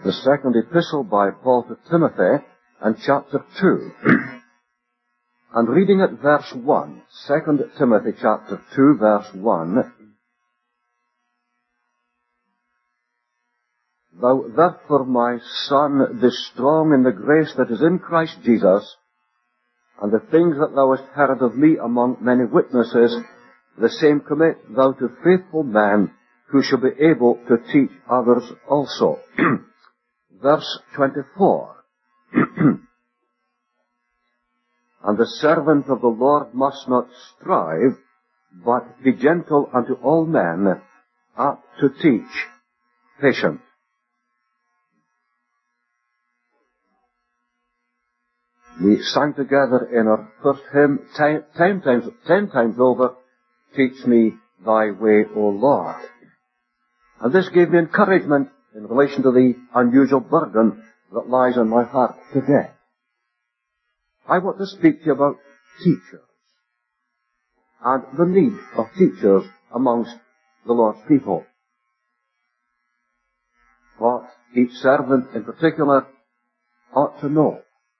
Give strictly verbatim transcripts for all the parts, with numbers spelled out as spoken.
the second epistle by Paul to Timothy, and chapter two. And reading at verse one, Second Timothy chapter two, verse one, Thou therefore, my son, be strong in the grace that is in Christ Jesus, and the things that thou hast heard of me among many witnesses, the same commit thou to faithful men, who shall be able to teach others also. Verse twenty-four. And the servant of the Lord must not strive, but be gentle unto all men, apt to teach, patient. We sang together in our first hymn, ten, ten times, ten times over, Teach me thy way, O Lord. And this gave me encouragement in relation to the unusual burden that lies on my heart today. I want to speak to you about teachers and the need of teachers amongst the Lord's people. What each servant in particular ought to know,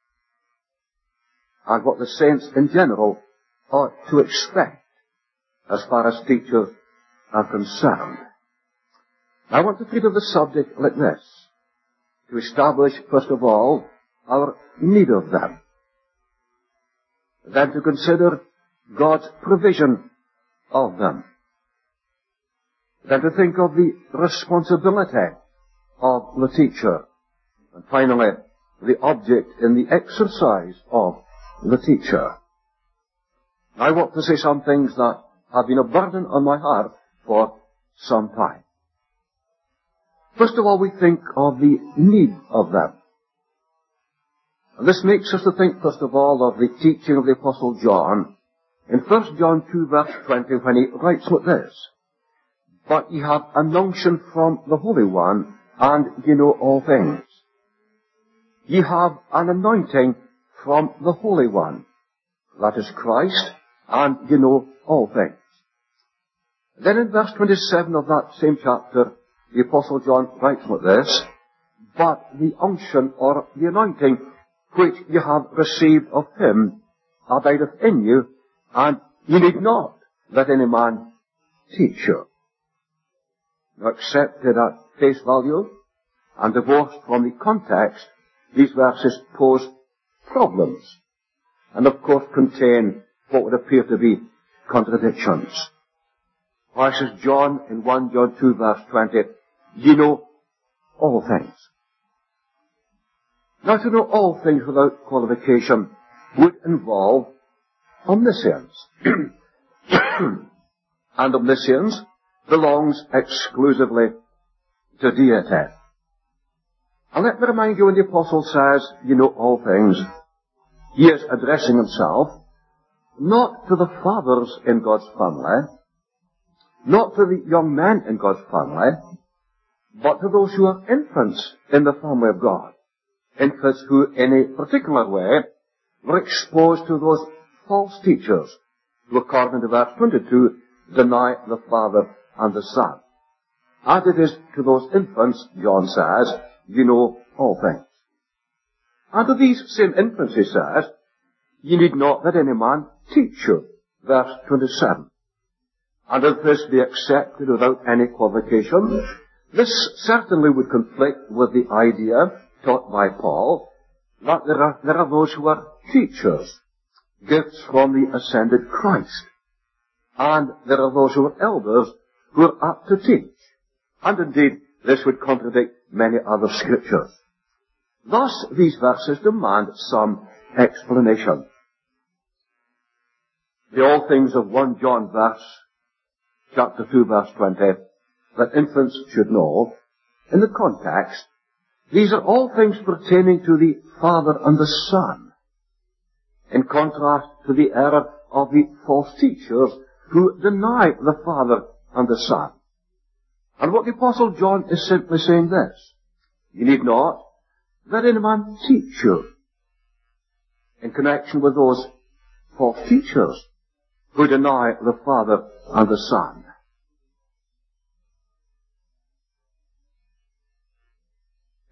and what the saints in general ought to expect as far as teachers are concerned. I want to treat of the subject like this, to establish, first of all, our need of them. Then to consider God's provision of them. Then to think of the responsibility of the teacher. And finally, the object in the exercise of the teacher. I want to say some things that have been a burden on my heart for some time. First of all, we think of the need of them. And this makes us to think, first of all, of the teaching of the Apostle John in First John two, verse twenty, when he writes like this, But ye have an unction from the Holy One, and ye know all things. Ye have an anointing from the Holy One, that is Christ, and ye know all things. Then in verse twenty-seven of that same chapter, the Apostle John writes like this, But the unction or the anointing which ye have received of him abideth in you, and ye need not that any man teach you. Now, accepted at face value and divorced from the context, these verses pose problems, and of course contain what would appear to be contradictions. Why says John in First John two, verse twenty, Ye know all things. Now, to know all things without qualification would involve omniscience. And omniscience belongs exclusively to deity. And let me remind you, when the Apostle says, you know all things, he is addressing himself not to the fathers in God's family, not to the young men in God's family, but to those who are infants in the family of God. Infants who, in a particular way, were exposed to those false teachers who, according to verse twenty-two, deny the Father and the Son. As it is to those infants, John says, you know all things. And to these same infants, he says, ye need not that any man teach you. Verse twenty-seven. And if this be accepted without any qualification, this certainly would conflict with the idea taught by Paul, that there are, there are those who are teachers, gifts from the ascended Christ. And there are those who are elders who are apt to teach. And indeed, this would contradict many other scriptures. Thus, these verses demand some explanation. The all things of First John verse, chapter two, verse twenty, that infants should know, in the context, these are all things pertaining to the Father and the Son, in contrast to the error of the false teachers who deny the Father and the Son. And what the Apostle John is simply saying this, you need not that any man teach you, in connection with those false teachers who deny the Father and the Son.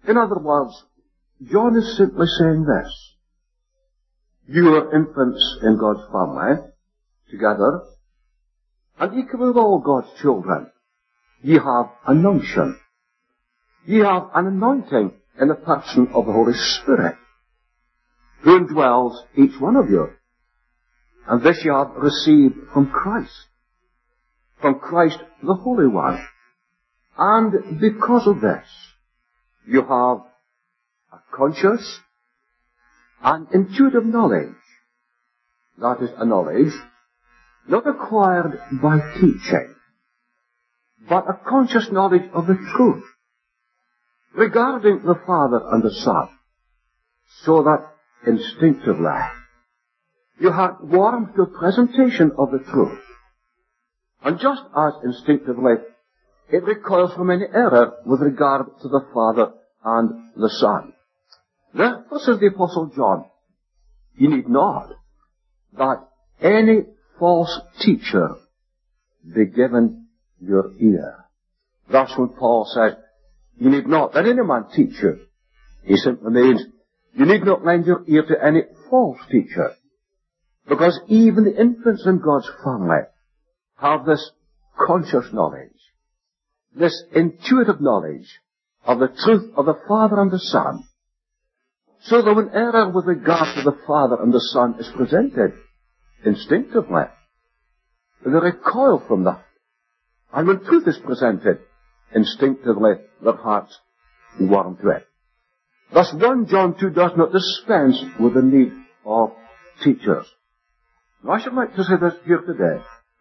In other words, John is simply saying this. You are infants in God's family, together, and equal with all God's children, ye have an unction. Ye have an anointing in the person of the Holy Spirit, who indwells each one of you. And this ye have received from Christ, from Christ the Holy One. And because of this, you have a conscious and intuitive knowledge. That is a knowledge not acquired by teaching, but a conscious knowledge of the truth regarding the Father and the Son, so that instinctively your heart warms to a presentation of the truth, and just as instinctively it recoils from any error with regard to the Father and the Son. Therefore, says the Apostle John, you need not that any false teacher be given your ear. Thus when Paul says, you need not that any man teach you, he simply means, you need not lend your ear to any false teacher, because even the infants in God's family have this conscious knowledge, this intuitive knowledge of the truth of the Father and the Son, so that when error with regard to the Father and the Son is presented, instinctively, they recoil from that. And when truth is presented, instinctively their hearts warm to it. Thus First John two does not dispense with the need of teachers. Now, I should like to say this here today,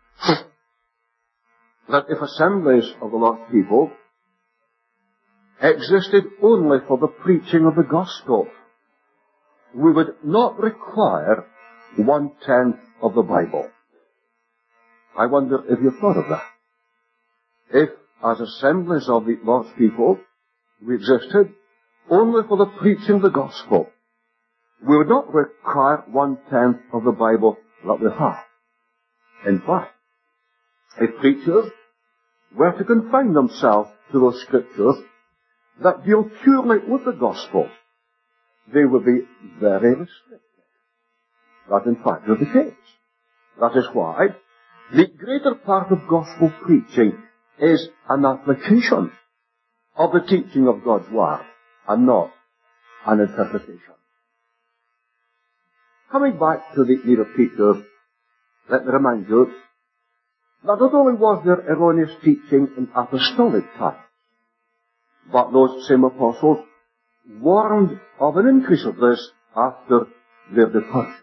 that if assemblies of the Lord's people existed only for the preaching of the gospel, we would not require one-tenth of the Bible. I wonder if you've thought of that. If, as assemblies of the Lord's people, we existed only for the preaching of the gospel, we would not require one-tenth of the Bible that we have. In fact, if preachers were to confine themselves to those scriptures that deal purely with the gospel, they would be very restricted. That in fact is the case. That is why the greater part of gospel preaching is an application of the teaching of God's Word and not an interpretation. Coming back to the need of teachers, let me remind you that not only was there erroneous teaching in apostolic times, but those same apostles warned of an increase of this after their departure.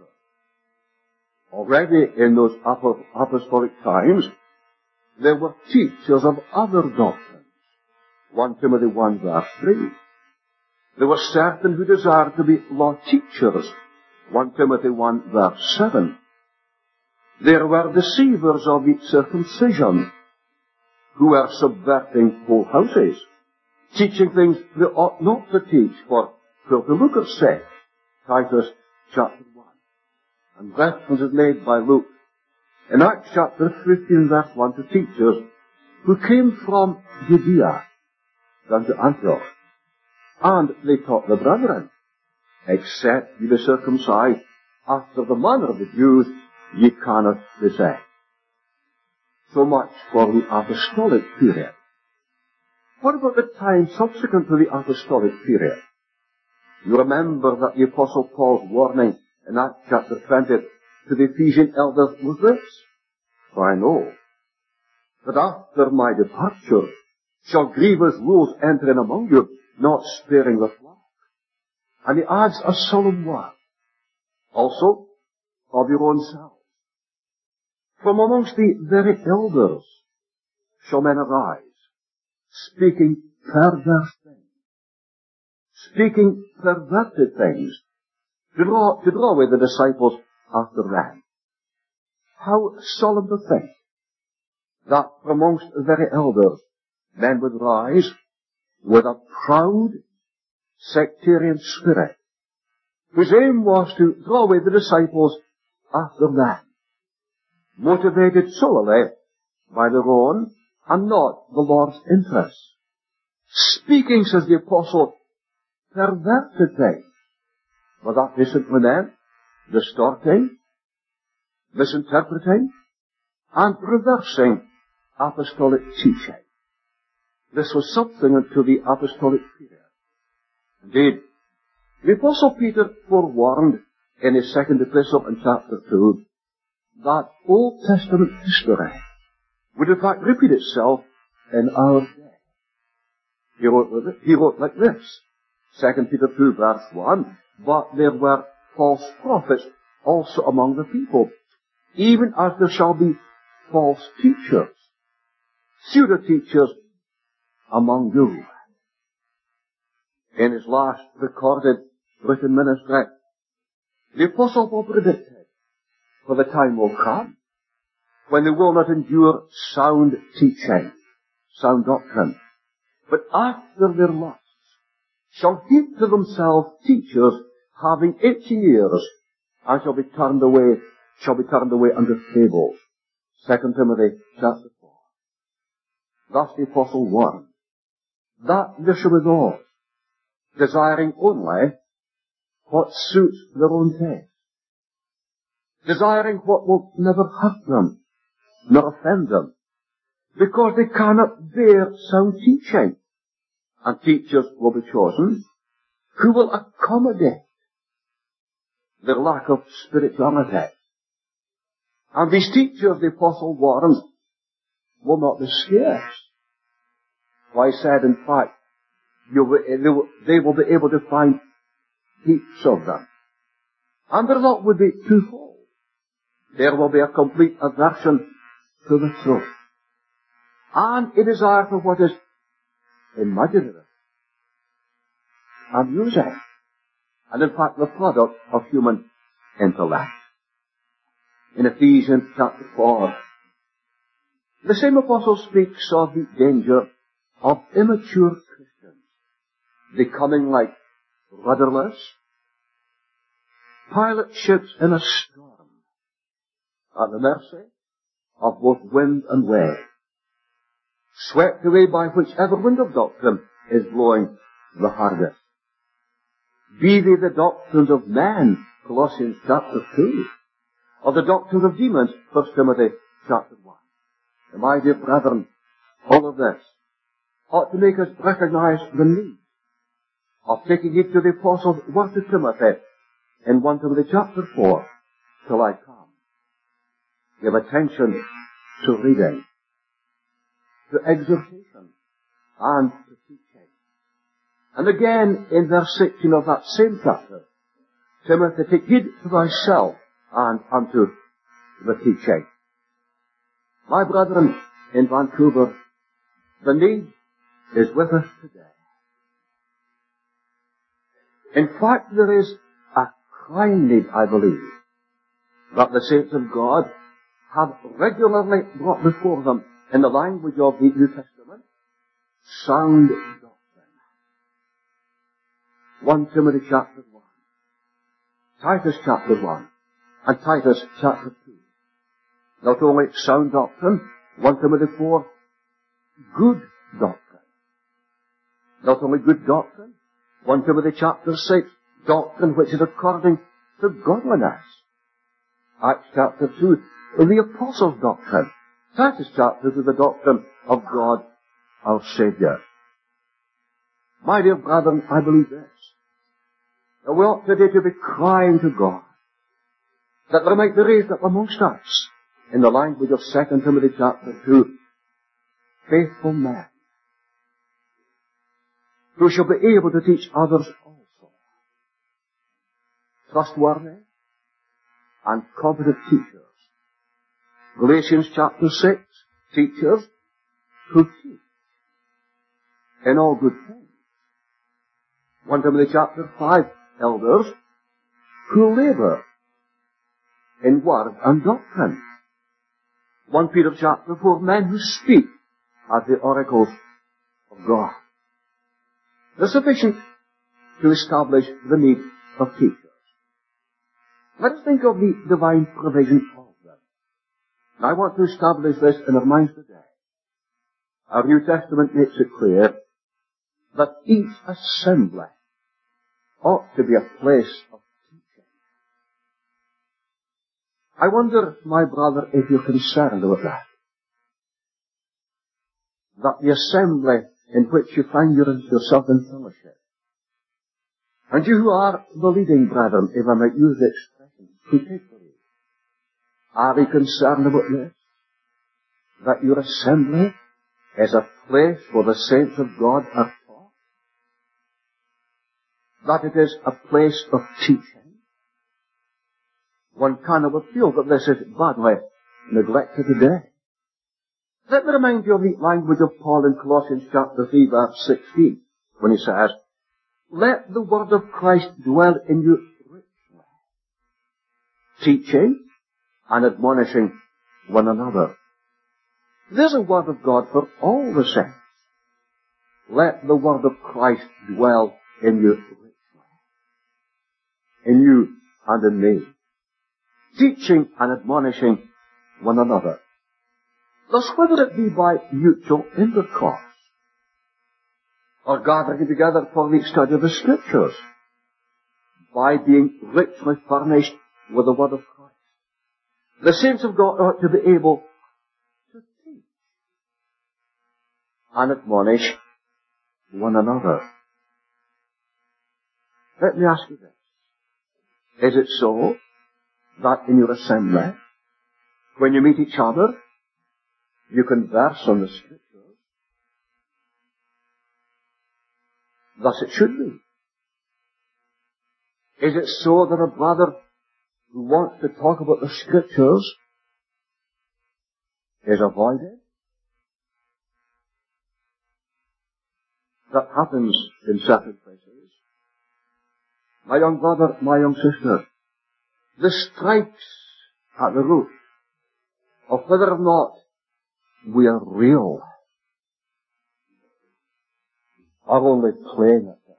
Already in those apostolic times, there were teachers of other doctrines. First Timothy one verse three. There were certain who desired to be law teachers. First Timothy one verse seven. There were deceivers of the circumcision who were subverting whole houses, teaching things they ought not to teach for filthy lucre's sake. Titus chapter one. And reference is made by Luke in Acts chapter fifteen verse one to teachers who came from Judea down to Antioch. And they taught the brethren, except ye be circumcised after the manner of the Jews, ye cannot be saved. So much for the apostolic period. What about the time subsequent to the apostolic period? You remember that the Apostle Paul's warning in Acts chapter twenty to the Ephesian elders was this: For I know that after my departure shall grievous wolves enter in among you, not sparing the flock. And he adds a solemn word, also of your own selves. From amongst the very elders shall men arise, speaking perverse things, speaking perverted things, to draw, to draw away the disciples after them. How solemn to think that from amongst the very elders men would rise with a proud sectarian spirit, whose aim was to draw away the disciples after them, motivated solely by their own and not the Lord's interests. Speaking, says the Apostle, perverted things. But that is simply meant distorting, misinterpreting, and reversing apostolic teaching. This was something unto the apostolic period. Indeed, the Apostle Peter forewarned in his second epistle in chapter two that Old Testament history would in fact repeat itself in our day. He wrote, with it, he wrote like this, Second Peter two verse one, but there were false prophets also among the people, even as there shall be false teachers, pseudo-teachers among you. In his last recorded written ministry, the Apostle Paul predicted, for the time will come when they will not endure sound teaching, sound doctrine, but after their lusts shall heap to themselves teachers having itching ears, and shall be turned away, shall be turned away under tables. Second Timothy chapter four. Thus the Apostle warned that there shall be those desiring only what suits their own taste, desiring what will never hurt them, nor offend them, because they cannot bear sound teaching. And teachers will be chosen who will accommodate their lack of spirituality. And these teachers, the Apostle warns, will not be scarce. Why, he said, in fact, you will, they, will, they will be able to find heaps of them. And their lot would be twofold. There will be a complete aversion to the truth, and a desire for what is imaginative, amusing, and in fact the product of human intellect. In Ephesians chapter four, the same apostle speaks of the danger of immature Christians becoming like rudderless pilot ships in a storm, at the mercy of both wind and wave, swept away by whichever wind of doctrine is blowing the hardest. Be they the doctrines of men, Colossians chapter two, or the doctrines of demons, First Timothy chapter one. And my dear brethren, all of this ought to make us recognize the need of taking heed to the Apostle's word to Timothy in First Timothy chapter four, till I come. Give attention to reading, to exhortation, and to teaching. And again, in verse sixteen of that same chapter, Timothy, take heed to thyself and unto the teaching. My brethren in Vancouver, the need is with us today. In fact, there is a crying need, I believe, that the saints of God have regularly brought before them in the language of the New Testament sound doctrine. First Timothy chapter one, Titus chapter one, and Titus chapter two. Not only sound doctrine, First Timothy four, good doctrine. Not only good doctrine, First Timothy chapter six, doctrine which is according to godliness. Acts chapter two, the apostles' doctrine. Titus chapter two, the doctrine of God our Saviour. My dear brethren, I believe this, that we ought today to be crying to God that there might be raised up amongst us, in the language of Second Timothy chapter two, faithful men who shall be able to teach others also. Trustworthy and competent teachers. Galatians chapter six, teachers who teach in all good things. First Timothy chapter five, elders who labour in word and doctrine. First Peter chapter four, men who speak as the oracles of God. They're sufficient to establish the need of teachers. Let us think of the divine provision of them. And I want to establish this in our minds today. Our New Testament makes it clear that each assembly ought to be a place of teaching. I wonder, my brother, if you're concerned about that. That the assembly in which you find yourself in fellowship, and you who are the leading brethren, if I might use the expression, who take the lead, are we concerned about this? That your assembly is a place where the saints of God are taught? That it is a place of teaching? One cannot but feel that this is badly neglected today. Let me remind you of the language of Paul in Colossians chapter three, verse sixteen, when he says, "Let the word of Christ dwell in you richly, teaching and admonishing one another." There's a word of God for all the saints. Let the word of Christ dwell in you richly. In you and in me. Teaching and admonishing one another. Thus, whether it be by mutual intercourse, or gathering together for the study of the Scriptures, by being richly furnished with the word of Christ, the saints of God ought to be able to teach and admonish one another. Let me ask you this. Is it so that in your assembly, when you meet each other, you converse on the Scriptures? Thus it should be. Is it so that a brother who wants to talk about the Scriptures is avoided? That happens in certain places. My young brother, my young sister, this strikes at the root of whether or not we are real or only playing at them.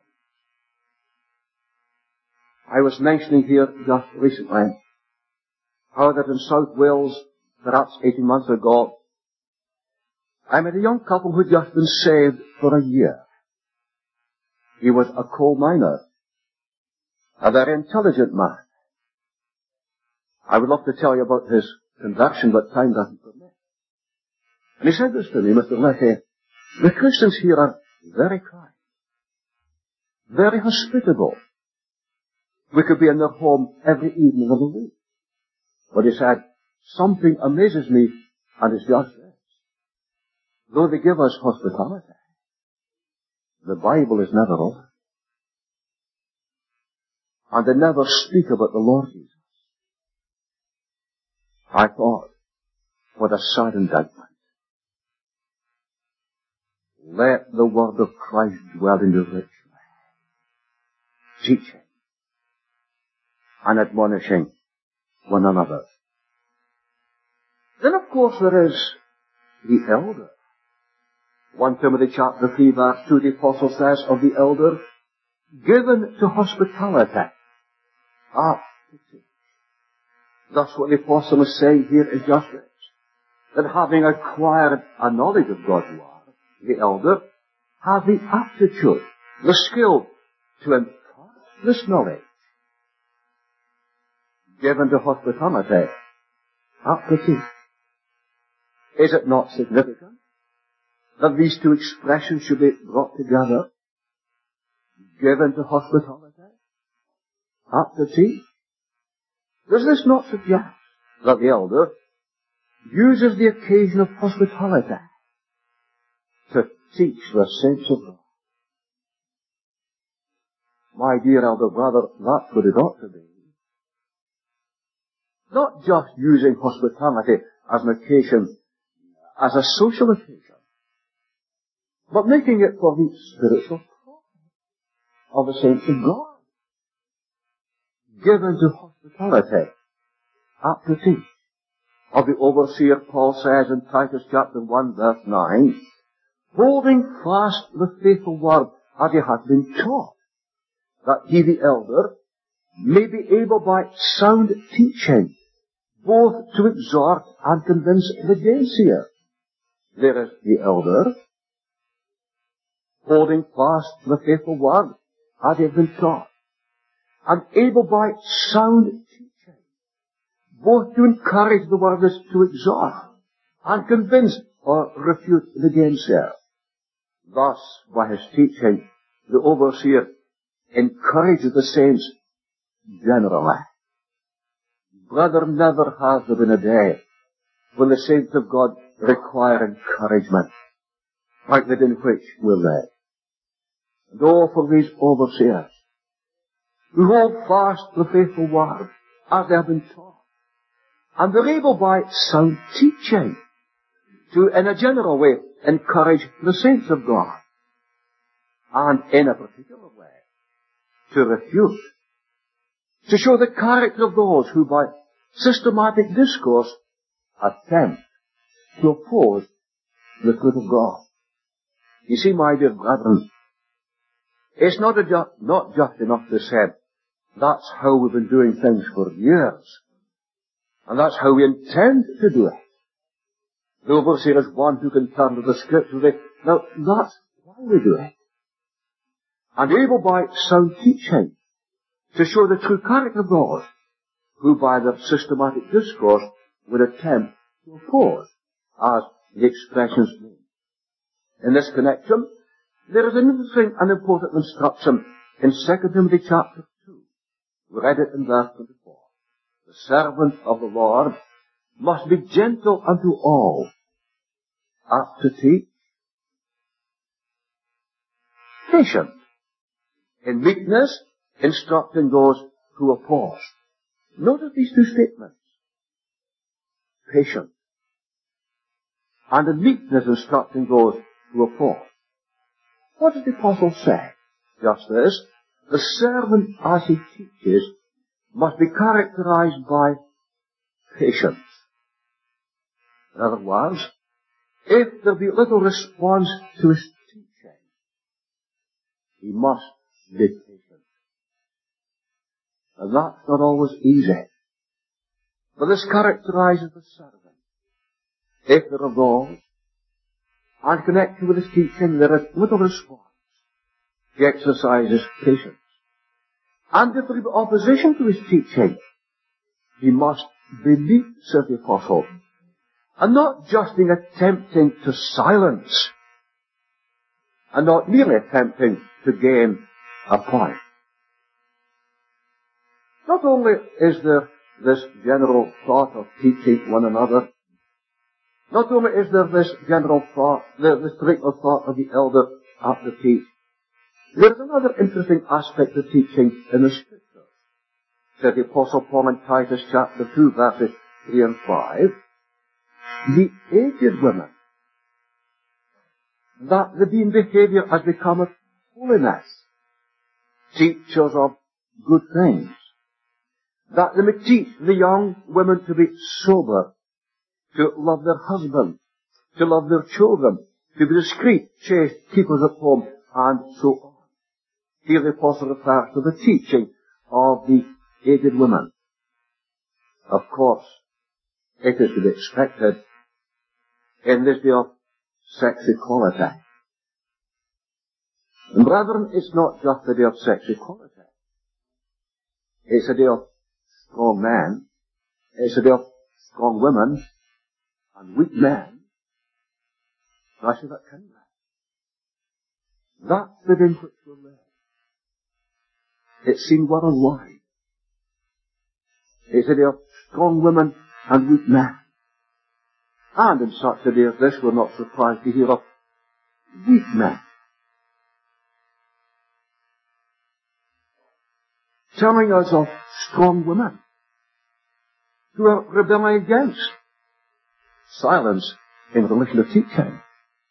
I was mentioning here just recently how that in South Wales, perhaps eighteen months ago, I met a young couple who had just been saved for a year. He was a coal miner, a very intelligent man. I would love to tell you about his conversion, but time doesn't permit. And he said this to me, "Mister Leckie, the Christians here are very kind, very hospitable. We could be in their home every evening of the week." But he said, "Something amazes me, and it's just this. Though they give us hospitality, the Bible is never over. And they never speak about the Lord Jesus." I thought, what a sad indictment. Let the word of Christ dwell in you richly, teaching and admonishing one another. Then, of course, there is the elder. First Timothy chapter three, verse two, the apostle says of the elder, "Given to hospitality." Ah, thus what the apostle is saying here is just this, that having acquired a knowledge of God, you are, the elder, have the aptitude, the skill to impart this knowledge. Given to hospitality, aptitude. Is it not significant that these two expressions should be brought together? Given to hospitality, aptitude. Does this not suggest that the elder uses the occasion of hospitality to teach the saints of God? My dear elder brother, that's what it ought to be. Not just using hospitality as an occasion, as a social occasion, but making it for the spiritual profit of the saints of God. Given to hospitality, aptitude. Of the overseer, Paul says in Titus chapter one, verse nine, "Holding fast the faithful word as he hath been taught, that he, the elder, may be able by sound teaching both to exhort and convince the gainsayer." There is the elder, holding fast the faithful word as he hath been taught. and able by sound teaching, both to encourage the word is to exhort, and convince or refute the gainsayers. Thus, by his teaching, the overseer encourages the saints generally. Brother, never has there been a day when the saints of God require encouragement, like that in which we live. And oh, for these overseers, who hold fast the faithful word, as they have been taught, and they're able by sound teaching to, in a general way, encourage the saints of God, and in a particular way, to refute, to show the character of those who by systematic discourse attempt to oppose the truth of God. You see, my dear brethren, it's not, a ju- not just enough to say, that's how we've been doing things for years, and that's how we intend to do it. The overseer is one who can turn to the Scriptures and say, now, that's why we do it. And able by sound teaching to show the true character of those who by their systematic discourse would attempt to oppose, as the expressions mean. In this connection, there is an interesting and important instruction in Second Timothy chapter two. We read it in verse twenty-four. The servant of the Lord must be gentle unto all, apt to teach, patient, in meekness, instructing those who oppose. Notice these two statements. Patient, and in meekness instructing those who oppose. What does the apostle say? Just this, the servant as he teaches must be characterized by patience. In other words, if there be little response to his teaching, he must be patient. And that's not always easy. But this characterizes the servant. If there are those, and connected with his teaching, there is little response, he exercises patience. And if there be opposition to his teaching, he must be meek, says the apostle, and not just in attempting to silence, and not merely attempting to gain a point. Not only is there this general thought of teaching one another, not only is there this general thought, this particular thought of the elder at the teach, there is another interesting aspect of teaching in the Scripture. Said the Apostle Paul in Titus chapter two, verses three and five, the aged women, that the being behavior has become of holiness, teachers of good things, that they may teach the young women to be sober, to love their husband, to love their children, to be discreet, chaste, keepers at home, and so on. Here the apostle refers to the teaching of the aged women. Of course, it is to be expected in this day of sex equality. And brethren, it's not just a day of sex equality. It's a day of strong men. It's a day of strong women and weak men. I say that kindly. That's the day in which we live. It's seen worldwide. It's a day of strong women and weak men. And in such a day as this, we're not surprised to hear of weak men. Telling us of strong women who are rebelling against silence in relation to teaching.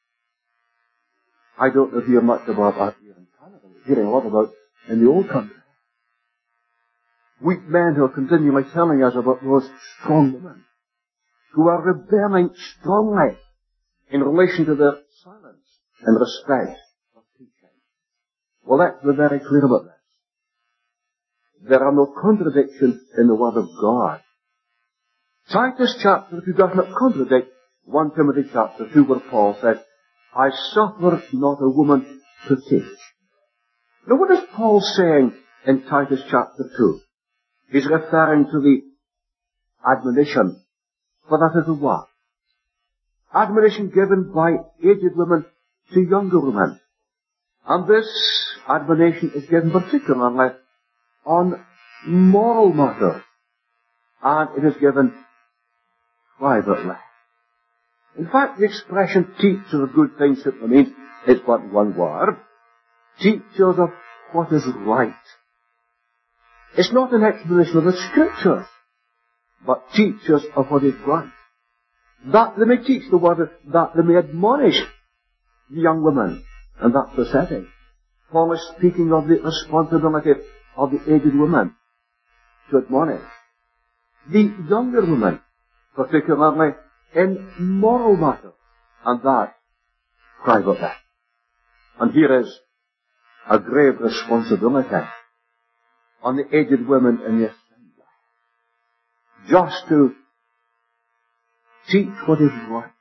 I don't hear much about that here in Canada. We're hearing a lot about in the old country. Weak men who are continually telling us about those strong women who are rebelling strongly in relation to their silence in respect of teaching. Well, let's be very clear about this. There are no contradictions in the Word of God. Titus chapter two does not contradict First Timothy chapter two, where Paul says, I suffer not a woman to teach. Now what is Paul saying in Titus chapter two. He's referring to the admonition, for that is a what? Admonition given by aged women to younger women. And this admonition is given particularly on moral matters. And it is given privately. In fact, the expression teachers of good things simply means it's but one word. Teachers of what is right. It's not an explanation of the Scriptures, but teachers of what is right. That they may teach the word, that they may admonish the young women. And that's the setting. Paul is speaking of the responsibility of the aged woman to admonish the younger woman, particularly in moral matters, and that privately. And here is a grave responsibility on the aged women in the assembly, just to teach what is right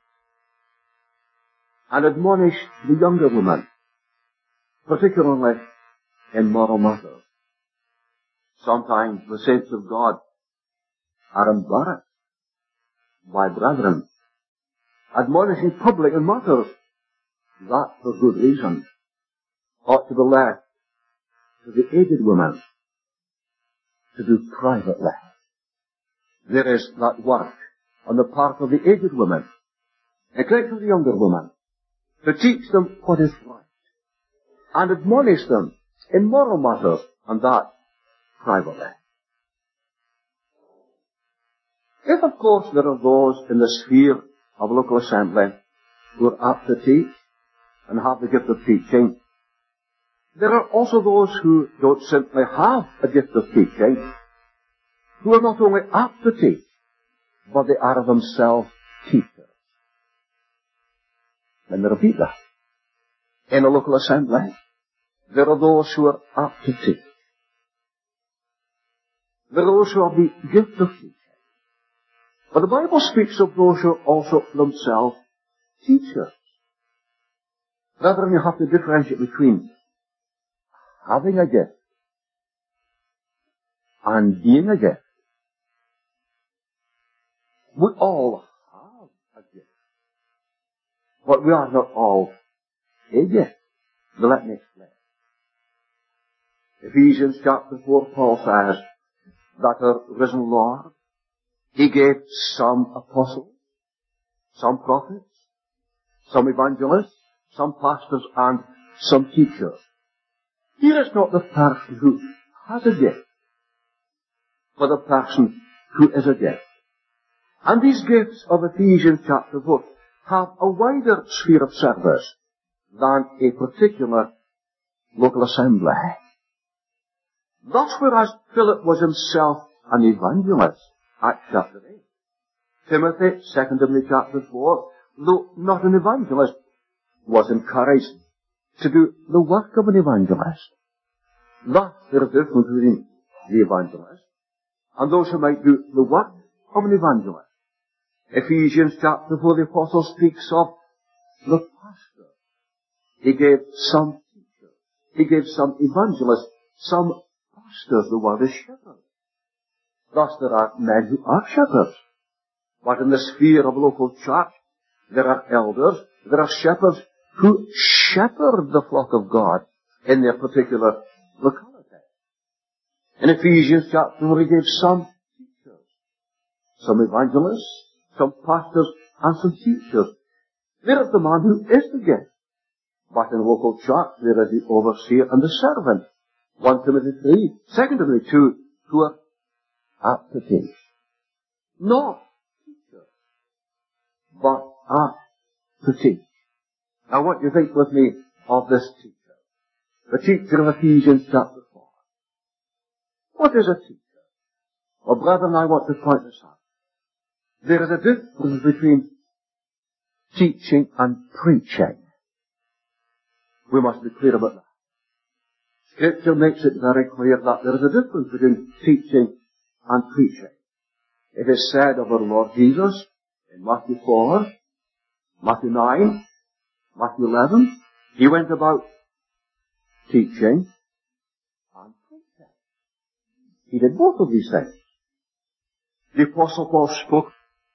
and admonish the younger woman, particularly in moral matters. Sometimes the saints of God are embarrassed by brethren admonishing public in matters that, for good reason, ought to be left to the aged woman to do privately. There is that work on the part of the aged woman, neglect of the younger woman, to teach them what is right, and admonish them in moral matters, and that privately. If, of course, there are those in the sphere of local assembly who are apt to teach and have the gift of teaching, there are also those who don't simply have a gift of teaching, who are not only apt to teach, but they are themselves teachers. Let me repeat that. In a local assembly, there are those who are apt to teach. There are those who have the gift of teaching. But the Bible speaks of those who are also themselves teachers. Brethren, you have to differentiate between having a gift and being a gift. We all have a gift, but we are not all a gift. Now let me explain. Ephesians chapter four, Paul says that our risen Lord, He gave some apostles, some prophets, some evangelists, some pastors, and some teachers. Here is not the person who has a gift, but the person who is a gift. And these gifts of Ephesians chapter four have a wider sphere of service than a particular local assembly. Thus, whereas Philip was himself an evangelist, Acts chapter eight, Timothy, Second Timothy chapter four, though not an evangelist, was encouraged to do the work of an evangelist. Thus, there is a difference between the evangelist and those who might do the work of an evangelist. Ephesians chapter four, the apostle speaks of the pastor. He gave some teachers. He gave some evangelists, some pastors. The word is shepherds. Thus, there are men who are shepherds. But in the sphere of local church, there are elders, there are shepherds who shepherd the flock of God in their particular locality. In Ephesians chapter four, he gave some teachers, some evangelists, some pastors, and some teachers. There is the man who is the gift. But in local church, there is the overseer and the servant. First Timothy three, Second Timothy two, who are apt to teach. Not teachers, but apt to teach. Now, what do you think with me of this teacher? The teacher of Ephesians chapter four. What is a teacher? Well, brethren, I want to point this out. There is a difference between teaching and preaching. We must be clear about that. Scripture makes it very clear that there is a difference between teaching and preaching. It is said of our Lord Jesus in Matthew four, Matthew nine, Matthew eleven, He went about teaching and preaching. he did both of these things. The Apostle Paul spoke,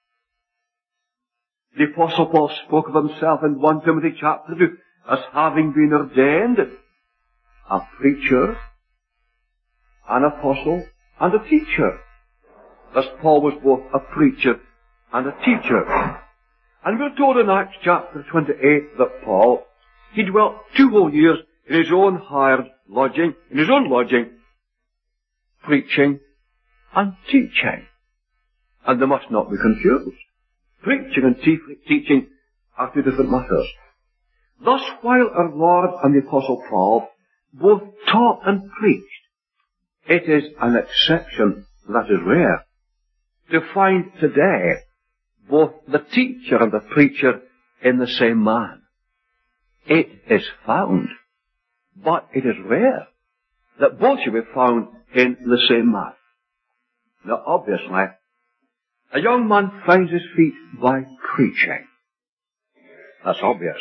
the Apostle Paul spoke of himself in First Timothy chapter two as having been ordained a preacher, an apostle, and a teacher. Thus Paul was both a preacher and a teacher. And we're told in Acts chapter twenty-eight that Paul, he dwelt two whole years in his own hired lodging, in his own lodging, preaching and teaching. And they must not be confused. Preaching and te- teaching are two different matters. Thus, while our Lord and the Apostle Paul both taught and preached, it is an exception that is rare to find today both the teacher and the preacher in the same man. It is found, but it is rare that both should be found in the same man. Now, obviously, a young man finds his feet by preaching. That's obvious.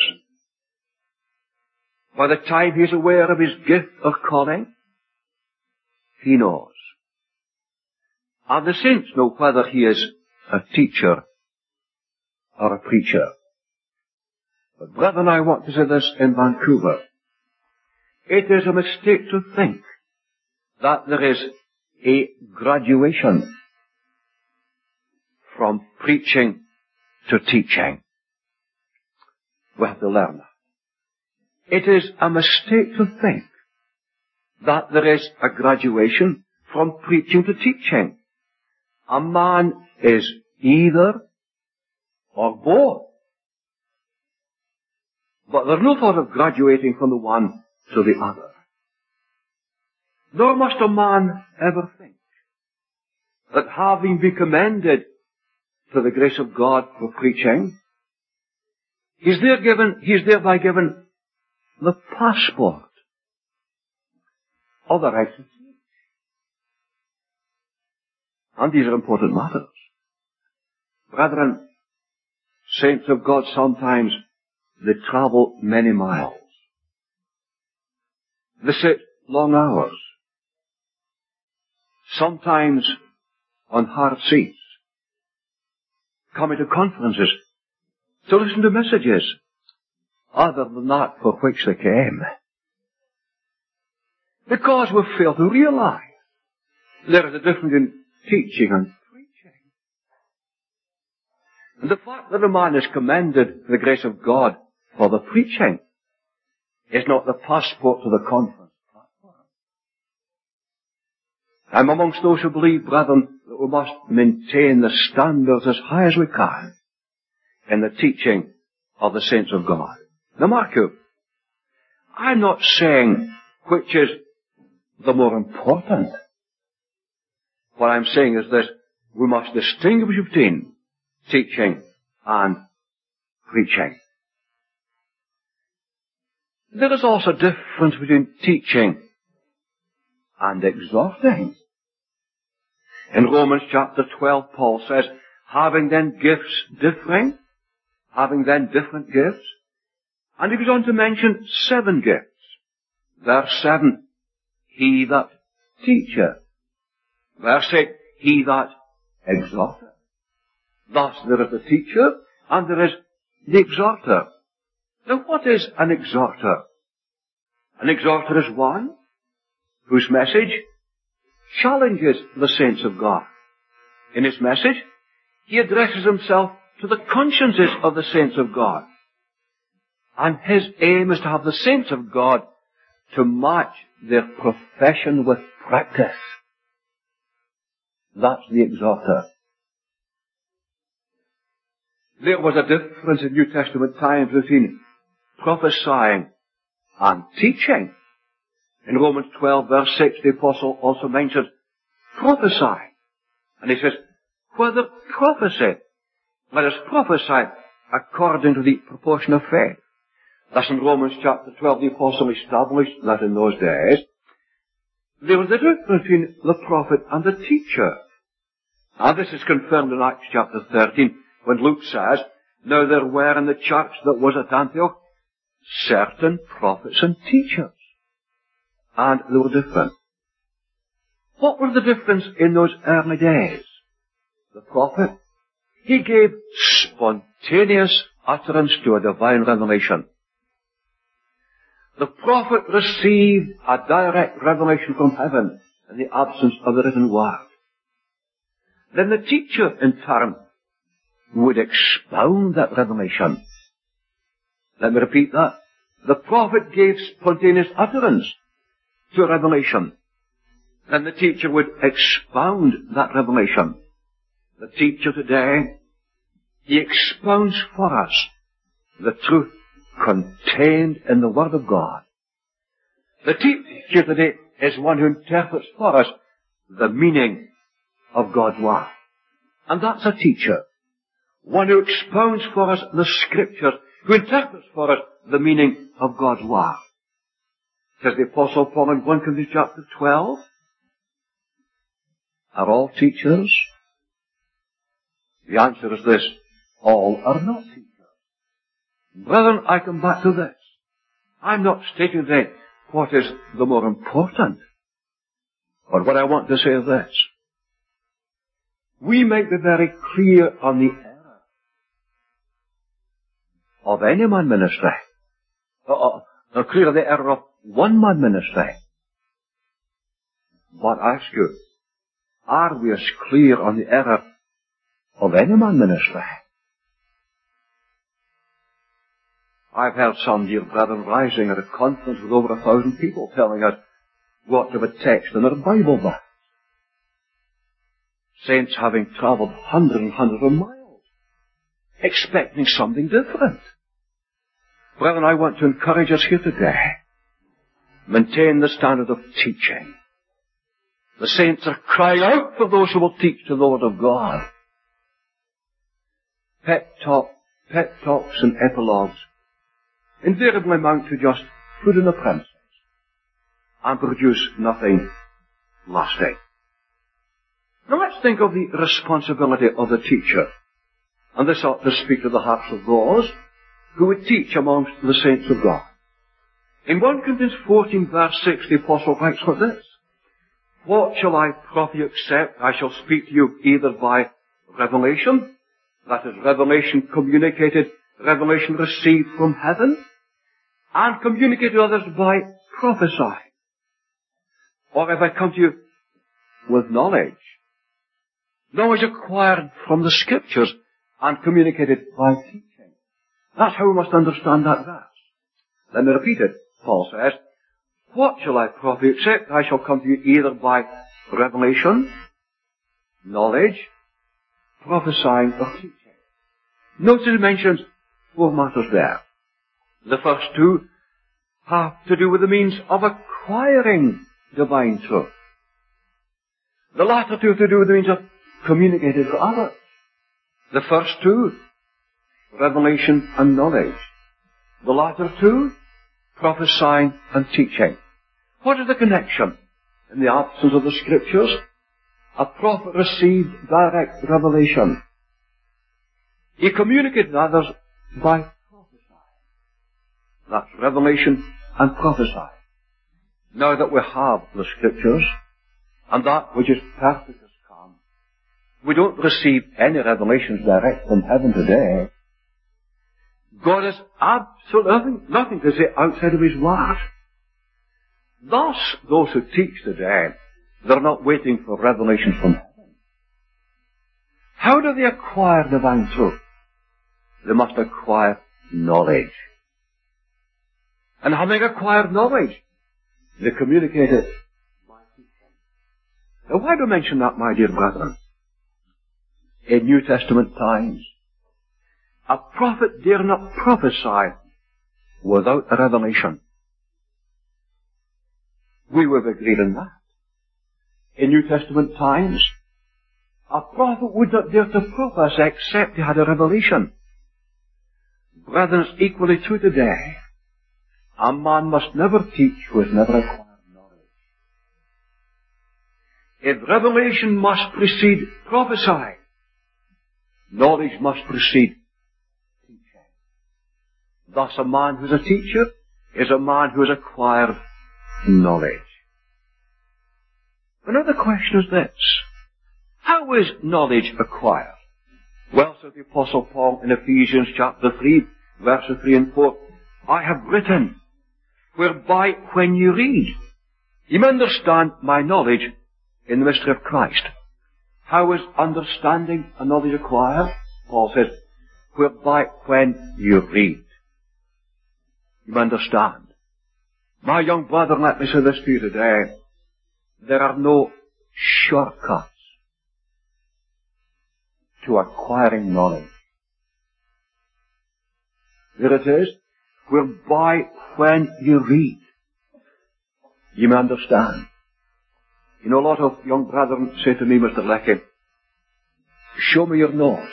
By the time he's aware of his gift or calling, he knows. And the saints know whether he is a teacher or a preacher. But brethren, I want to say this in Vancouver. It is a mistake to think that there is a graduation from preaching to teaching. We have to learn that. It is a mistake to think that there is a graduation from preaching to teaching. A man is either or both. But there's no thought of graduating from the one to the other. Nor must a man ever think that having been commended to the grace of God for preaching, he's there given, he's thereby given the passport of the right to teach. And these are important matters. Brethren, saints of God, sometimes they travel many miles. They sit long hours. Sometimes on hard seats, coming to conferences to listen to messages other than that for which they came. Because we fail to realize there is a difference in teaching and preaching. And the fact that a man is commended to the grace of God for the preaching is not the passport to the conference platform. I'm amongst those who believe, brethren, that we must maintain the standards as high as we can in the teaching of the saints of God. Now mark you, I'm not saying which is the more important. What I'm saying is this: we must distinguish between teaching and preaching. There is also a difference between teaching and exhorting. In Romans chapter twelve, Paul says, having then gifts differing, having then different gifts, and he goes on to mention seven gifts. Verse seven, he that teacheth. Verse eight, he that exhorteth. Thus there is the teacher and there is the exhorter. Now what is an exhorter? An exhorter is one whose message challenges the saints of God. In his message, he addresses himself to the consciences of the saints of God. And his aim is to have the saints of God to match their profession with practice. That's the exhorter. There was a difference in New Testament times between prophesying and teaching. In Romans twelve verse six, the apostle also mentions prophesying. And he says, whether prophecy, let us prophesy according to the proportion of faith. Thus in Romans chapter twelve, the apostle established that in those days there was a difference between the prophet and the teacher. And this is confirmed in Acts chapter thirteen, when Luke says, now there were in the church that was at Antioch certain prophets and teachers. And they were different. What was the difference in those early days? The prophet, he gave spontaneous utterance to a divine revelation. The prophet received a direct revelation from heaven in the absence of the written word. Then the teacher, in turn, would expound that revelation. Let me repeat that. The prophet gave spontaneous utterance to a revelation. Then the teacher would expound that revelation. The teacher today, he expounds for us the truth contained in the Word of God. The teacher today is one who interprets for us the meaning of God's Word. And that's a teacher. One who expounds for us the Scriptures, who interprets for us the meaning of God's Word. Says the Apostle Paul in First Corinthians chapter twelve, are all teachers? The answer is this: all are not teachers. Brethren, I come back to this. I'm not stating today what is the more important. But what I want to say is this: we make it very clear on the error of any man ministry. Uh, uh, clear on the error of one man ministry. But I ask you, are we as clear on the error of any man ministry? I've heard some dear brethren rising at a conference with over a thousand people telling us what of a text in their Bible verse. Saints having travelled hundreds and hundreds of miles, expecting something different. Brethren, I want to encourage us here today. Maintain the standard of teaching. The saints are crying out for those who will teach the Word of God. Pep talk, pep talks and epilogues invariably amount to just food in the premises and produce nothing lasting. Now let's think of the responsibility of the teacher. And this ought to speak to the hearts of those who would teach amongst the saints of God. In First Corinthians fourteen verse six, the Apostle writes for this: what shall I profit you except I shall speak to you either by revelation, that is, revelation communicated, revelation received from heaven, and communicated to others by prophesying. Or if I come to you with knowledge, knowledge acquired from the Scriptures and communicated by teaching. That's how we must understand that verse. Let me repeat it. Paul says, what shall I profit you except I shall come to you either by revelation, knowledge, prophesying, or teaching? Notice he mentions four matters there. The first two have to do with the means of acquiring divine truth. The latter two have to do with the means of communicating to others. The first two, revelation and knowledge. The latter two, prophesying and teaching. What is the connection? In the absence of the Scriptures, a prophet received direct revelation. He communicated to others by prophesying. That's revelation and prophesying. Now that we have the Scriptures, and that which is perfect has come, we don't receive any revelations direct from heaven today. God has absolutely nothing to say outside of His Word. Thus, those who teach today, they're not waiting for revelations from heaven. How do they acquire divine truth? They must acquire knowledge. And having acquired knowledge, they communicate it by teaching. Now, why do I mention that, my dear brethren? In New Testament times, a prophet dare not prophesy without a revelation. We would have agreed on that. In New Testament times, a prophet would not dare to prophesy except he had a revelation. Brethren, it's equally true today. A man must never teach who has never acquired knowledge. If revelation must precede prophesying, knowledge must precede teaching. Thus, a man who is a teacher is a man who has acquired knowledge. Another question is this. How is knowledge acquired? Well, said the Apostle Paul in Ephesians chapter three, verses three and four, I have written, whereby when you read, you may understand my knowledge in the mystery of Christ. How is understanding and knowledge acquired? Paul says, whereby when you read, you may understand. My young brother, let me say this to you today. There are no shortcuts to acquiring knowledge. There it is, whereby when you read, you may understand. You know, a lot of young brethren say to me, Mister Leckie, show me your notes.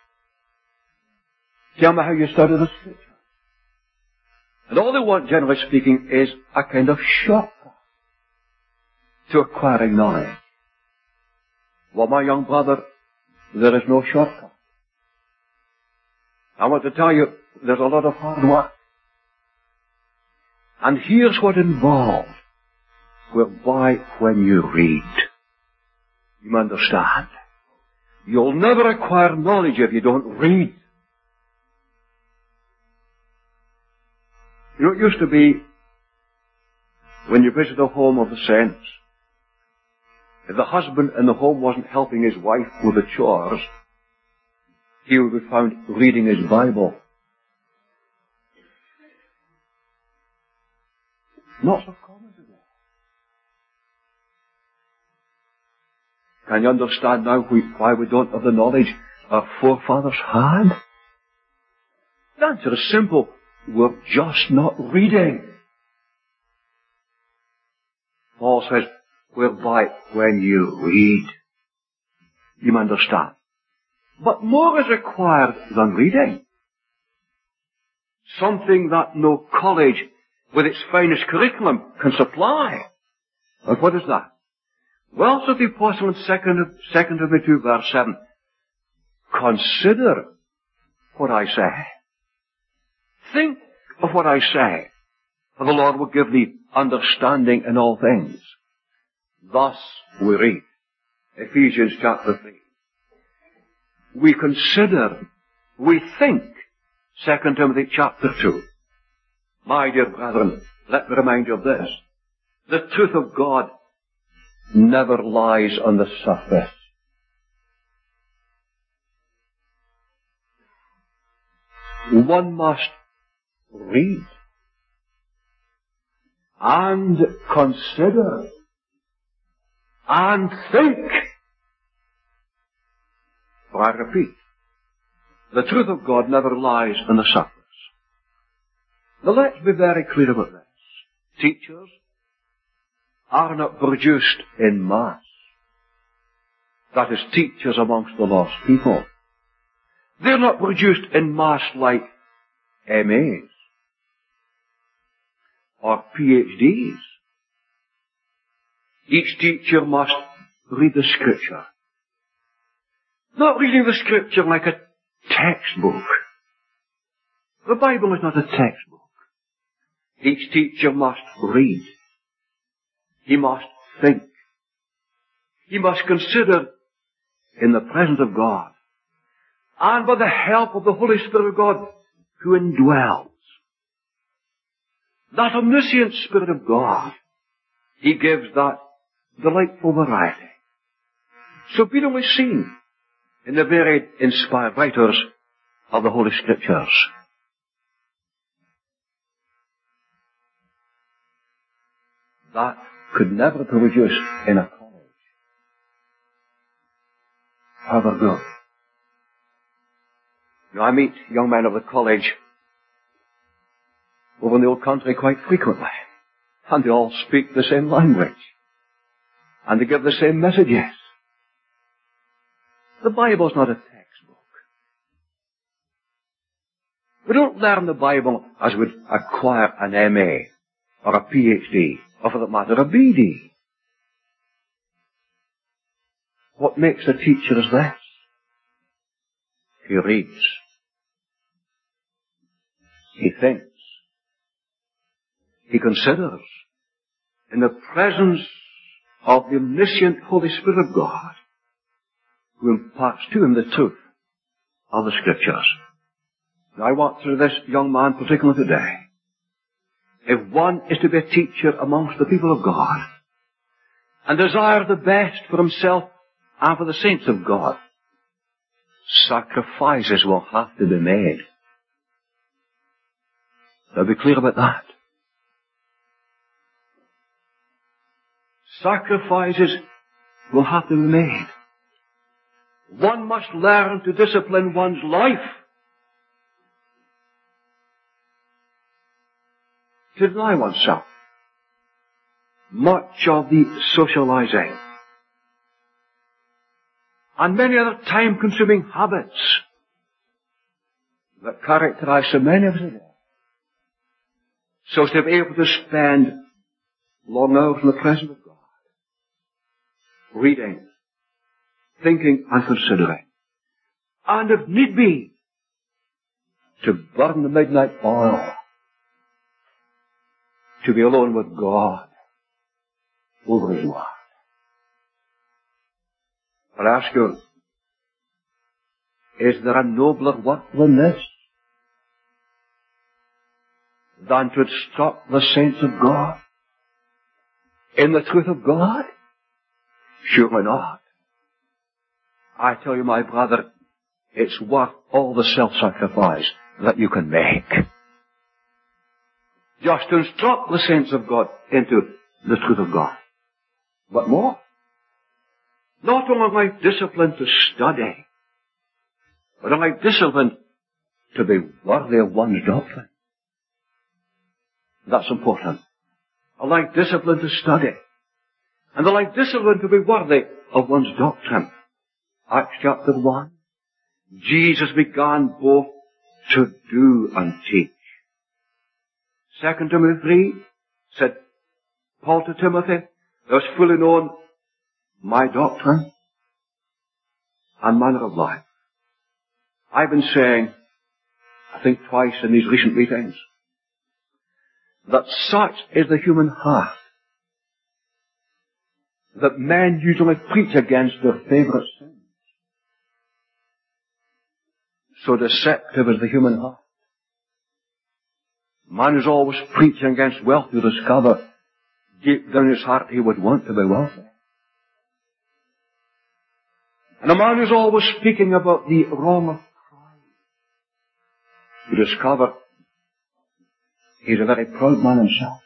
Tell me how you study the Scripture. And all they want, generally speaking, is a kind of shortcut to acquiring knowledge. Well, my young brother, there is no shortcut. I want to tell you, there's a lot of hard work. And here's what involved, whereby when you read, you understand. You'll never acquire knowledge if you don't read. You know, it used to be, when you visit a home of the saints, if the husband in the home wasn't helping his wife with the chores, he would be found reading his Bible. Not so common today. Can you understand now why we don't have the knowledge our forefathers had? The answer is simple. We're just not reading. Paul says, whereby when you read, you understand. But more is required than reading. Something that no college with its finest curriculum can supply. And what is that? Well, said the Apostle in Second Timothy two, verse seven, consider what I say. Think of what I say, for the Lord will give thee understanding in all things. Thus we read, Ephesians chapter three. We consider, we think, Second Timothy chapter two. My dear brethren, let me remind you of this. The truth of God never lies on the surface. One must read and consider and think. For I repeat, the truth of God never lies on the surface. Now let's be very clear about this. Teachers are not produced in mass. That is, teachers amongst the lost people. They're not produced in mass like M As or P H Ds. Each teacher must read the Scripture. Not reading the Scripture like a textbook. The Bible is not a textbook. Each teacher must read. He must think. He must consider in the presence of God and by the help of the Holy Spirit of God who indwells. That omniscient Spirit of God, He gives that delightful variety. So beautifully seen in the varied inspired writers of the Holy Scriptures. That could never be produced in a college. However good. You know, I meet young men of the college over in the old country quite frequently. And they all speak the same language. And they give the same messages. The Bible's not a textbook. We don't learn the Bible as we'd acquire an M A or a P H D or for that matter a B D. What makes a teacher is this. He reads. He thinks. He considers in the presence of the omniscient Holy Spirit of God, who imparts to him the truth of the Scriptures. Now I want to this young man particularly today. If one is to be a teacher amongst the people of God, and desire the best for himself and for the saints of God, sacrifices will have to be made. Now be clear about that. Sacrifices will have to be made. One must learn to discipline one's life, to deny oneself much of the socializing and many other time-consuming habits that characterize so many of us today, so as to be able to spend long hours in the presence of God, reading, thinking and considering, and if need be, to burn the midnight oil, to be alone with God over His Word. I ask you, is there a nobler work than this, than to instruct the saints of God in the truth of God? Surely not. I tell you, my brother, it's worth all the self-sacrifice that you can make, just to instruct the saints of God into the truth of God. But more, not only am I disciplined to study, but am I disciplined to be worthy of one's doctrine. That's important. I like discipline to study, and I like discipline to be worthy of one's doctrine. Acts chapter one, Jesus began both to do and teach. Second Timothy three said, Paul to Timothy, thou hast fully known my doctrine and manner of life. I've been saying, I think twice in these recent meetings, that such is the human heart, that men usually preach against their favourite sins. So deceptive is the human heart. Man is always preaching against wealth. You discover deep down in his heart he would want to be wealthy. And a man is always speaking about the wrong of pride. You discover he's a very proud man himself.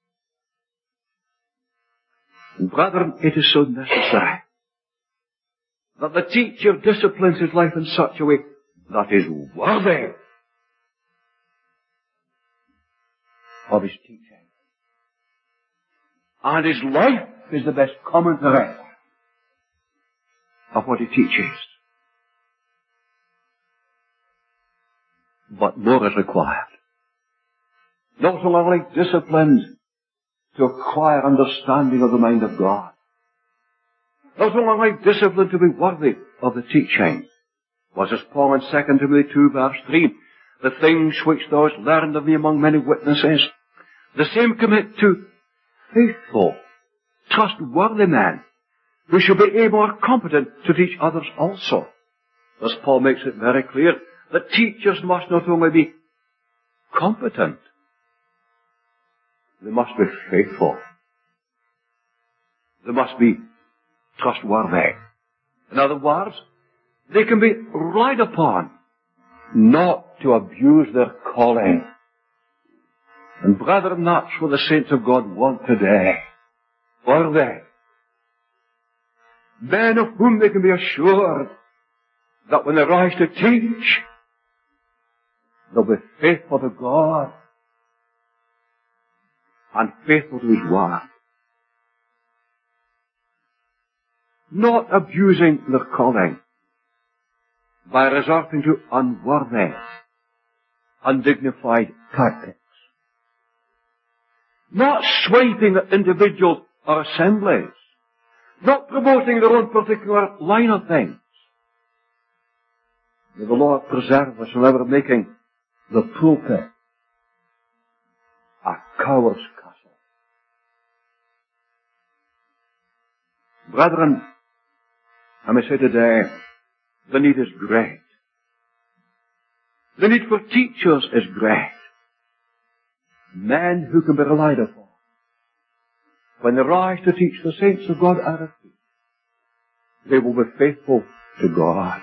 And brethren, it is so necessary that the teacher disciplines his life in such a way that is worthy of his teaching. And his life is the best commentary of what he teaches. But more is required. Not only disciplined to acquire understanding of the mind of God, not only disciplined to be worthy of the teaching, was as Paul in Second Timothy two verse three, the things which thou hast learned of me among many witnesses, the same commit to faithful, trustworthy men, who shall be able or competent to teach others also. As Paul makes it very clear, that teachers must not only be competent, they must be faithful. They must be trustworthy. In other words, they can be relied upon not to abuse their calling. And brethren, that's what the saints of God want today. Worthy. Men of whom they can be assured that when they rise to teach, they'll be faithful to God and faithful to His Word. Not abusing their calling by resorting to unworthy, undignified tactics. Not swiping at individuals or assemblies. Not promoting their own particular line of things. May the Lord preserve us from ever making the pulpit a coward's castle. Brethren, I may say today, the need is great. The need for teachers is great. Men who can be relied upon. When they rise to teach the saints of God at a feet, they will be faithful to God.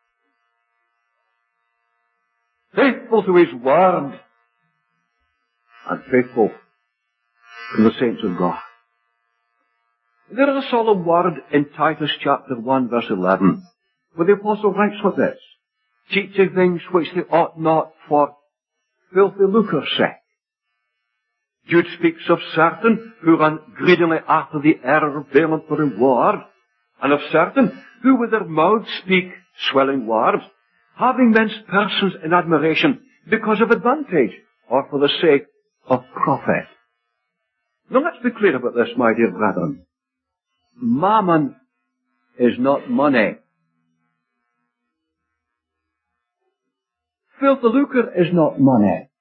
Faithful to His Word. And faithful to the saints of God. There is a solemn word in Titus chapter one verse eleven, where the apostle writes like this, teaching things which they ought not for filthy lucre's sake. Jude speaks of certain who run greedily after the error of Balaam for reward, and of certain who with their mouths speak swelling words, having men's persons in admiration because of advantage, or for the sake of profit. Now let's be clear about this, my dear brethren. Mammon is not money. Filthy lucre is not money.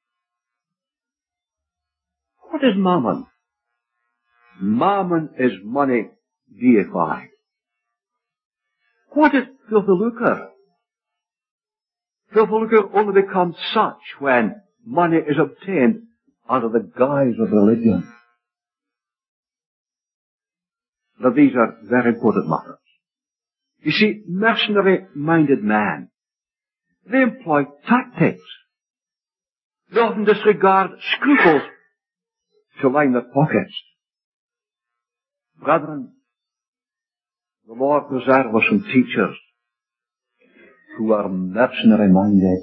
What is mammon? Mammon is money deified. What is filthy lucre? Filthy lucre only becomes such when money is obtained under the guise of religion. Now these are very important matters. You see, mercenary-minded men, they employ tactics. They often disregard scruples to line their pockets. Brethren, the Lord preserve us from teachers who are mercenary-minded.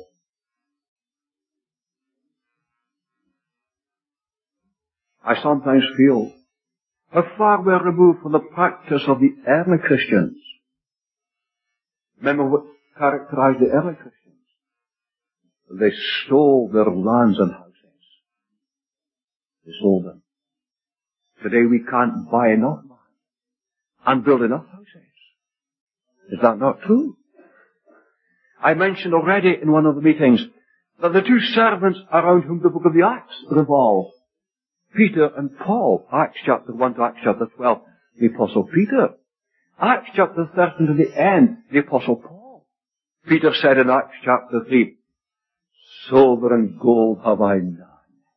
I sometimes feel how far we are removed from the practice of the early Christians. Remember what characterized the early Christians? They sold their lands and houses. They sold them. Today we can't buy enough land and build enough houses. Is that not true? I mentioned already in one of the meetings that the two servants around whom the book of the Acts revolves, Peter and Paul, Acts chapter one to Acts chapter twelve, the Apostle Peter. Acts chapter thirteen to the end, the Apostle Paul. Peter said in Acts chapter three, silver and gold have I none.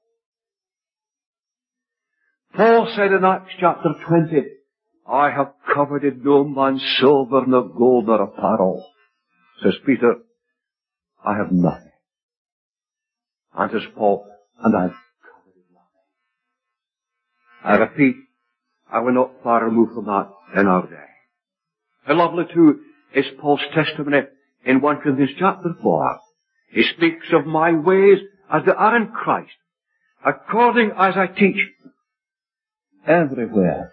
Paul said in Acts chapter twenty, I have coveted no man's silver nor gold nor apparel. Says Peter, I have nothing. And says Paul, and I've I repeat, I will not far removed from that in our day. How lovely too is Paul's testimony in First Corinthians chapter four. He speaks of my ways as they are in Christ, according as I teach everywhere,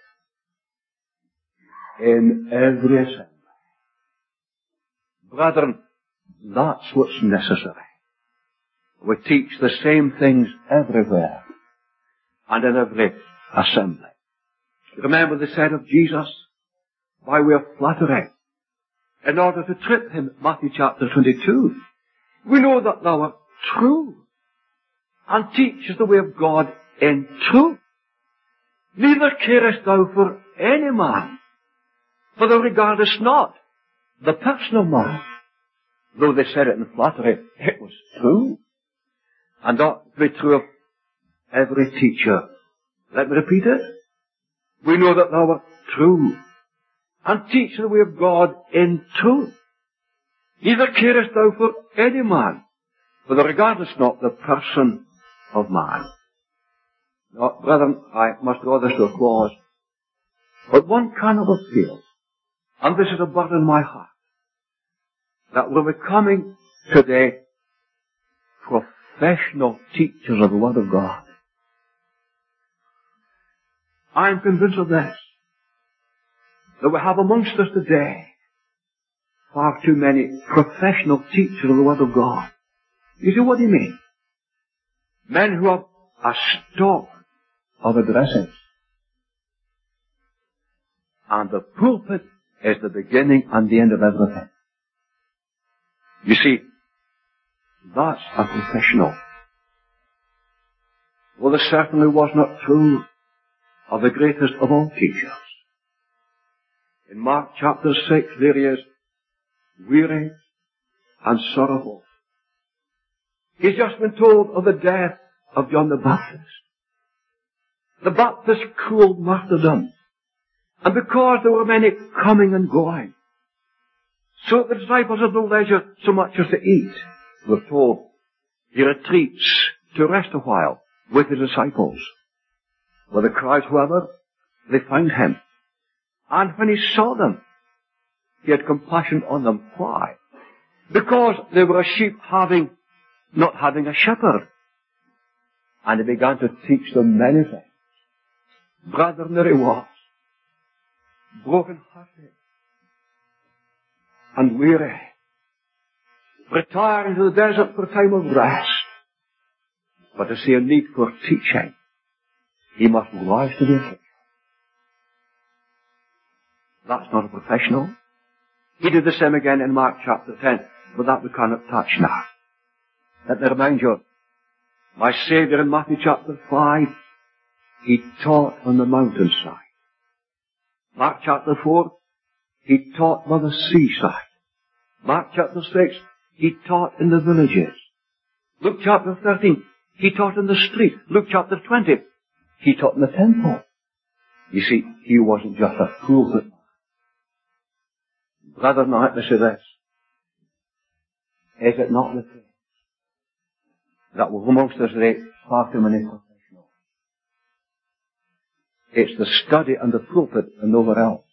in every assembly. Brethren, that's what's necessary. We teach the same things everywhere and in every assembly. Remember they said of Jesus, by way of flattery, in order to trip him, Matthew chapter twenty-two, we know that thou art true, and teachest the way of God in truth. Neither carest thou for any man, for thou regardest not the person of man. Though they said it in flattery, it was true. And that be true of every teacher. Let me repeat it. We know that thou art true, and teach the way of God in truth. Neither carest thou for any man, for thou regardest not the person of man. Now, brethren, I must draw this to a close. But one cannot but feel, and this is a burden in my heart, that we're becoming today professional teachers of the Word of God. I am convinced of this, that we have amongst us today far too many professional teachers of the Word of God. You see what do you mean? Men who have a stock of addresses. And the pulpit is the beginning and the end of everything. You see, that's a professional. Well, this certainly was not true of the greatest of all teachers. In Mark chapter six, there he is, weary and sorrowful. He's just been told of the death of John the Baptist. The Baptist cruel martyrdom. And because there were many coming and going, so that the disciples had no leisure so much as to eat, we're told he retreats to rest a while with his disciples. Well, the crowds, however, they found him. And when he saw them, he had compassion on them. Why? Because they were a sheep having, not having a shepherd. And he began to teach them many things. Brethren, there he was, broken-hearted and weary, retiring to the desert for a time of rest. But to see a need for teaching, he must rise to the occasion. That's not a professional. He did the same again in Mark chapter ten, but that we cannot touch now. Let me remind you, my Saviour in Matthew chapter five, he taught on the mountainside. Mark chapter four, he taught by the seaside. Mark chapter six, he taught in the villages. Luke chapter thirteen, he taught in the street. Luke chapter twenty, he taught in the temple. You see, he wasn't just a pulpit. Brethren, now let me say this. Is it not the case that with most of us far too many professionals? It's the study and the pulpit and nowhere else.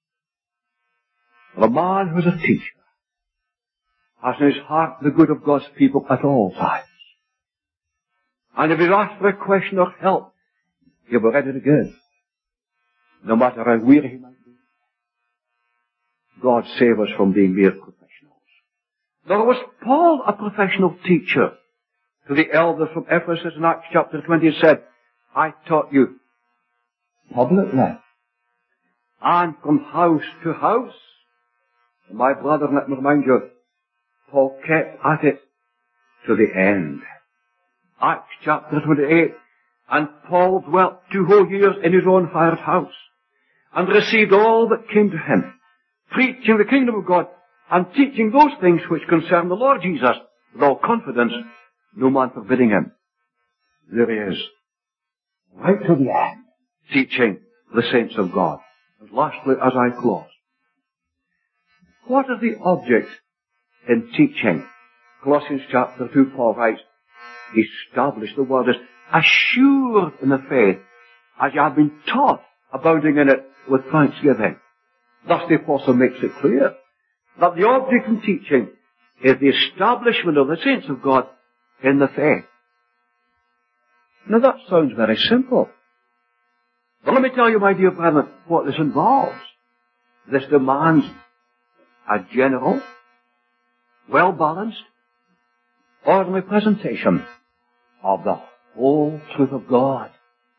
The man who's a teacher has in his heart the good of God's people at all times. And if he's asked for a question or help, he'll be ready to give, no matter how weary he might be. God save us from being mere professionals. Nor was Paul a professional teacher. To the elders from Ephesus in Acts chapter twenty, he said, I taught you publicly and from house to house. And my brother, let me remind you, Paul kept at it to the end. Acts chapter twenty-eight, and Paul dwelt two whole years in his own hired house, and received all that came to him, preaching the kingdom of God, and teaching those things which concern the Lord Jesus, with all confidence, no man forbidding him. There he is, right to the end, teaching the saints of God. And lastly, as I close, what is the object in teaching? Colossians chapter two, Paul writes, establish, the word is assured in the faith, as you have been taught, abounding in it with thanksgiving. Thus the apostle makes it clear that the object in teaching is the establishment of the saints of God in the faith. Now that sounds very simple. But let me tell you, my dear brethren, what this involves. This demands a general, well-balanced, ordinary presentation of the whole truth of God.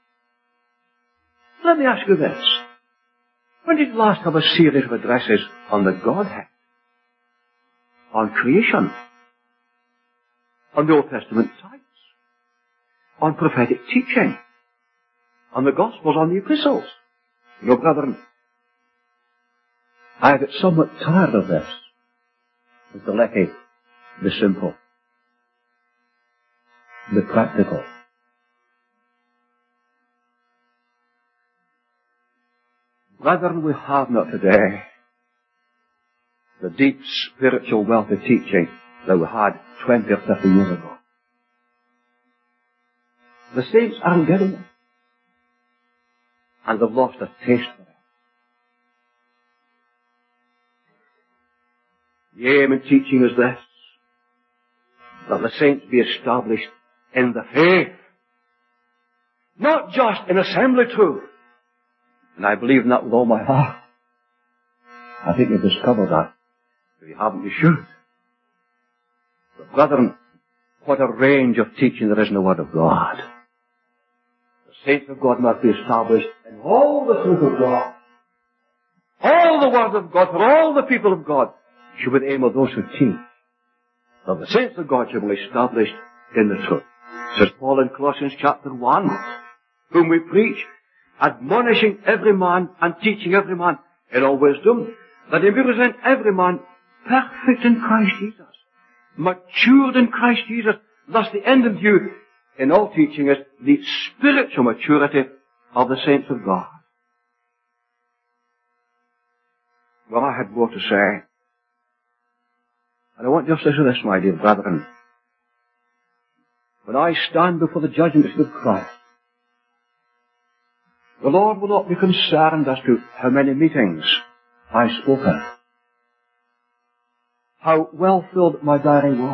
Let me ask you this. When did you last have a series of addresses on the Godhead? On creation? On the Old Testament sites? On prophetic teaching? On the Gospels? On the Epistles? You know, brethren, I get somewhat tired of this. Mister Leckie, the simple, the practical. Brethren, we have not today the deep spiritual wealth of teaching that we had twenty or thirty years ago. The saints aren't getting it. And they've lost a taste for it. The aim in teaching is this, that the saints be established in the faith, not just in assembly truth. And I believe in that with all my heart. I think you've discovered that. If you haven't, you should. But brethren, what a range of teaching there is in the Word of God. The saints of God must be established in all the truth of God. All the Word of God, for all the people of God, should be the aim of those who teach. Now the saints of God should be established in the truth. Says Paul in Colossians chapter one, whom we preach, admonishing every man and teaching every man in all wisdom, that he may present every man perfect in Christ Jesus, matured in Christ Jesus. Thus the end in view in all teaching is the spiritual maturity of the saints of God. Well, I had more to say. And I want just to say this, my dear brethren. When I stand before the judgment seat of Christ, the Lord will not be concerned as to how many meetings I spoke at, how well filled my diary was,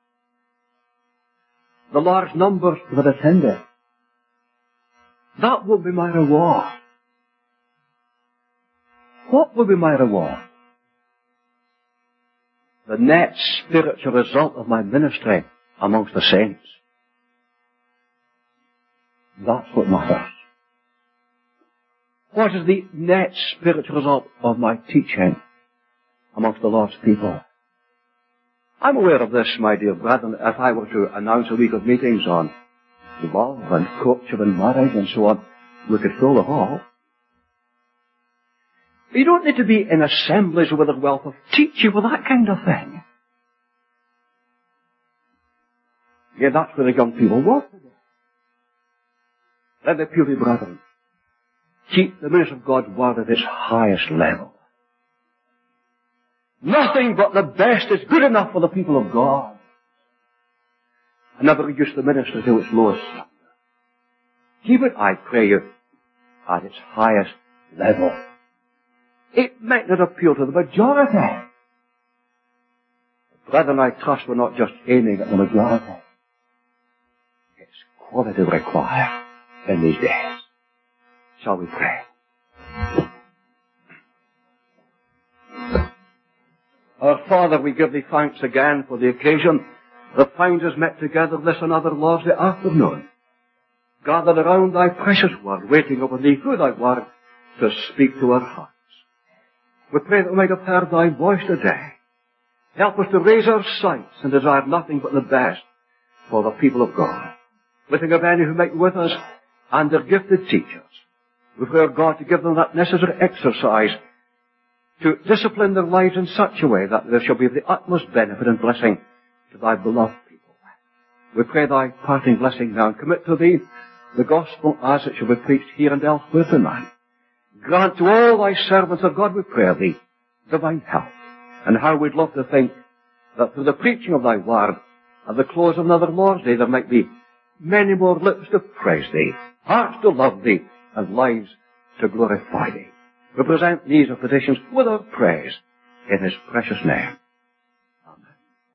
the large numbers that attended. That will be my reward. What will be my reward? The net spiritual result of my ministry amongst the saints. That's what matters. What is the net spiritual result of my teaching amongst the Lord's people? I'm aware of this, my dear brethren. If I were to announce a week of meetings on love and courtship and marriage and so on, we could fill the hall. You don't need to be in assemblies with a wealth of teaching for that kind of thing. Yeah, that's where the young people work today. Let the purely brethren keep the ministry of God's word at its highest level. Nothing but the best is good enough for the people of God. And never reduce the ministry to its lowest standard. Keep it, I pray you, at its highest level. It might not appeal to the majority. Brethren, I trust we're not just aiming at the majority. It's quality required in these days. Shall we pray? Our Father, we give thee thanks again for the occasion that finds us met together this another Lord's Day afternoon, gathered around thy precious word, waiting upon thee through thy word to speak to our hearts. We pray that we might have heard thy voice today. Help us to raise our sights and desire nothing but the best for the people of God. We think of any who might be with us and their gifted teachers. We pray, God, to give them that necessary exercise to discipline their lives in such a way that there shall be the utmost benefit and blessing to thy beloved people. We pray thy parting blessing now and commit to thee the gospel as it shall be preached here and elsewhere tonight. Grant to all thy servants of God, we pray thee, divine help. And how we'd love to think that through the preaching of thy word, at the close of another Lord's Day, there might be many more lips to praise thee, hearts to love thee, and lives to glorify thee. We present these petitions with our praise in his precious name.